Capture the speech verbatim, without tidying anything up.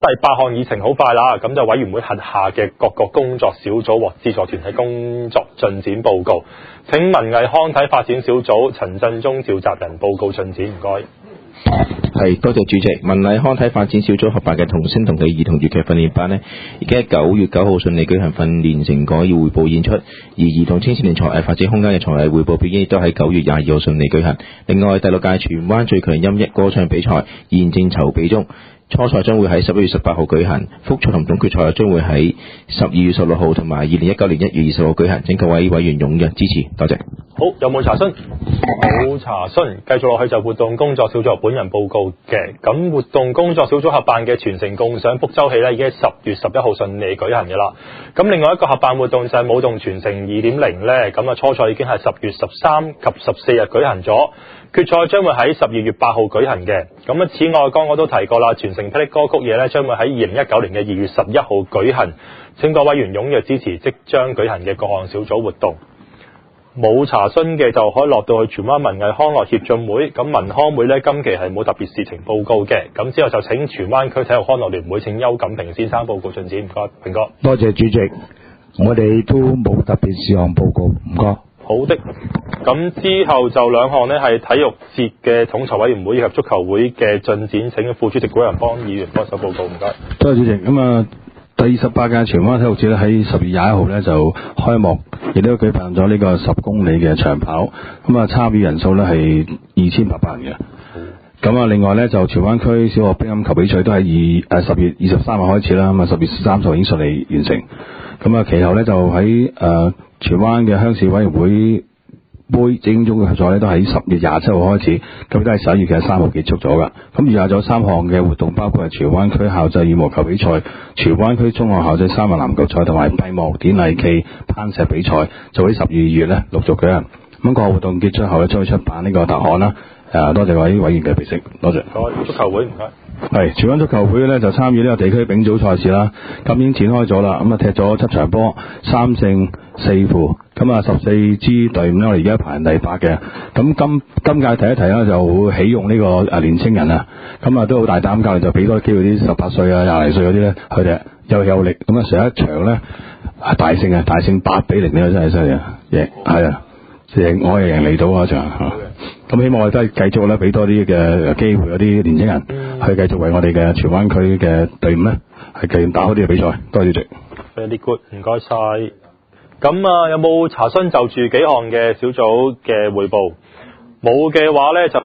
第八項議程好快啦，咁就委員會轄下嘅各個工作小組獲資助團體工作進展報告。請文藝康體發展小組陳振中召集人報告進展，唔該。 係，多謝主席。文藝康體發展小組合辦嘅童聲童戲兒童粵劇訓練班呢，已經喺九月九號順利舉行訓練成果要匯報演出，而兒童青少年才藝發展空間嘅才藝匯報表演亦都喺九月廿二號順利舉行。另外，第六屆荃灣最強音樂歌唱比賽現正籌備中。初賽將會喺十一月十八號舉行，複賽同總決賽將會喺十二月十六號同埋二零一九年一月二十號舉行，請各位委員踴躍支持，多謝。 好，有冇查詢？冇查詢，繼續落去就活動工作小組本人報告嘅。咁活動工作小組合辦嘅全城共賞福州戲呢，已經喺十月十一號順利舉行嘅啦。咁另外一個合辦活動就係舞動全城二點零呢，咁啊初賽已經係十月十三及十四日舉行咗。決賽將會喺十二月八號舉行嘅。咁啊，此外剛我都提過啦，全城霹靂歌曲夜咧將會喺二零一九年嘅二月十一號舉行。請各委員踴躍支持即將舉行嘅各項小組活動。冇查詢嘅就可以落到去荃灣文藝康樂協進會。咁文康會呢，今期係冇特別事情報告嘅。咁之後就請荃灣區體育康樂聯會請邱錦平先生報告進展。唔該，平哥。 多謝主席，我哋都冇特別事項報告。唔該。 好的，咁之後就兩項呢係體育節嘅統籌委員會以及足球會嘅進展，請副主席古人幫議員幫手報告，唔該。 多謝主席。咁啊，第十八屆荃灣體育節咧喺十月廿一號咧就開幕，亦都舉辦咗呢個十公里嘅長跑。咁啊，參與人數咧係二千八百人嘅。咁啊，另外咧就荃灣區小學乒乓球比賽都喺二誒十月二十三號開始啦。咁啊，十月三十號已經順利完成。咁啊，其後咧就喺誒。呃荃灣嘅鄉事委員會杯精英組嘅合作咧，都喺十月廿七號開始，咁都係十一月嘅三號結束咗噶。咁餘下咗三項嘅活動，包括係荃灣區校際羽毛球比賽、荃灣區中學校際三人籃球賽同埋閉幕典禮暨攀石比賽，就喺十二月咧陸續舉行。咁個活動結束後咧，將會出版呢個答案啦。誒，多謝各位委員嘅備悉，多謝。 足球會唔該。 係荃灣足球會咧就參與呢個地區丙組賽事啦，咁已經展開咗啦。咁啊踢咗七場波，三勝四負，咁啊十四支隊伍咧，我哋而家排第八嘅。咁今今屆提一提啦，就會起用呢個誒年青人啊，咁啊都好大膽教練，就俾多機會啲十八歲啊、廿零歲嗰啲咧，佢哋又有力。咁啊上一場咧大勝啊，大勝八比零呢，真係犀利啊！贏係啊，贏我係贏嚟到嗰場嚇。咁希望我哋都係繼續咧，俾多啲嘅機會嗰啲年青人、嗯、去繼續為我哋嘅荃灣區嘅隊伍咧，係繼續打好啲嘅比賽。多謝主席。 Very good，唔該晒。咁啊，有冇查詢就住幾項嘅小組嘅彙報？冇嘅話咧就。